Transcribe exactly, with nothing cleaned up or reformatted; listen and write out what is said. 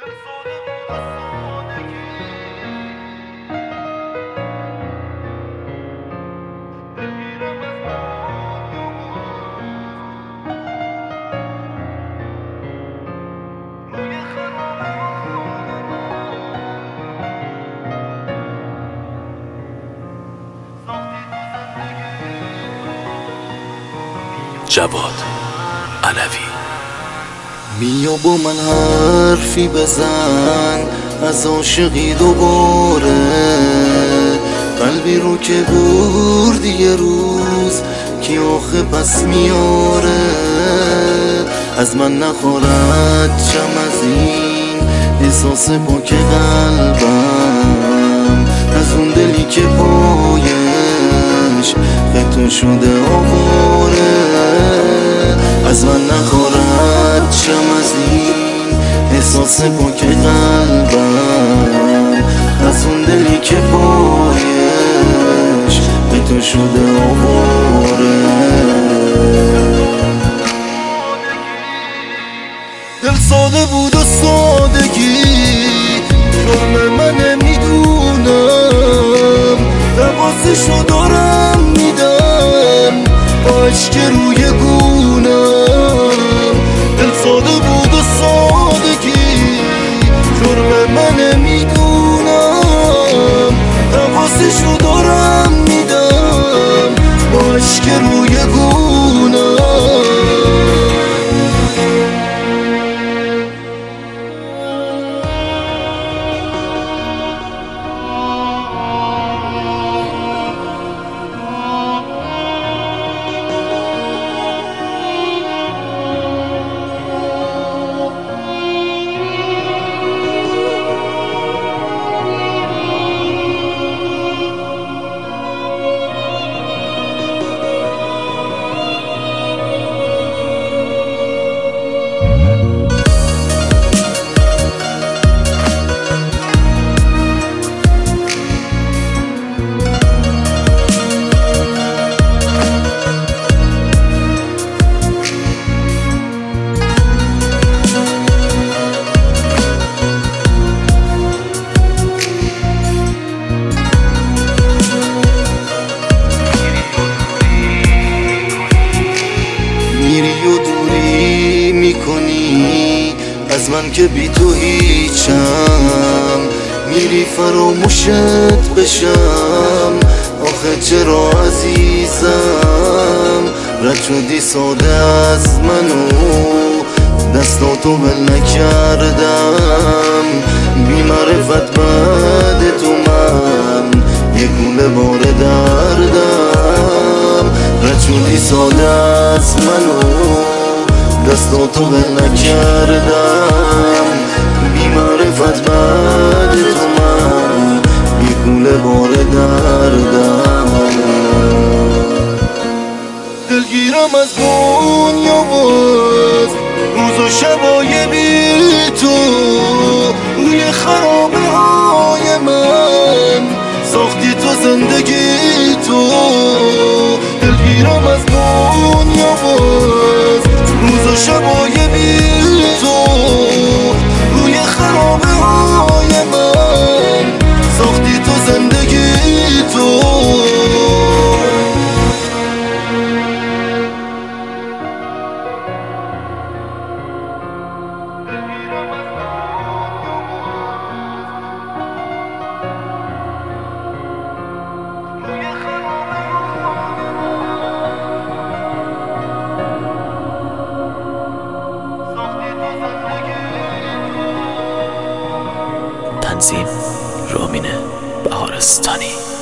جواد علوی. بیا با من حرفی بزن از عاشقی دوباره، قلبی رو که بردی یه روز کی آخه پس میاره. از من نخورد چم از این احساس پاک قلبم، از اون دلی که پایش خطو شده آواره. از من نخورد چم از این احساس پاک قلبم، از اون دلی که پایش خطو شده آواره. دل ساده بود و سادگی جرم من میدونم، تقاصشو دارم میدم با عشق روی گونم. دل ساده بود و سادگی جرم من میدونم، تقاصشو دارم میدم با عشق روی گونم. از من که بی تو هیچم، میری فراموشت بشم. آخه چرا عزیزم رد شدی ساده از منو، دستاتو بل نکردم. بی معرفت بعد تو من یه گوله بار دردم. رد شدی ساده از منو، دستاتو بل نکردم. بی معرفت بعد تو من یه گوله بار دردم. دلگیرم از دنیا باز روز و شبای بی تو، روی خرابه های من ساختی تو زندگی تو. دلگیرم از دنیا باز روز و شبای بی تو، روی خرابه های من ساختی تو زندگی تو. تنظیم رامین بهارستانی.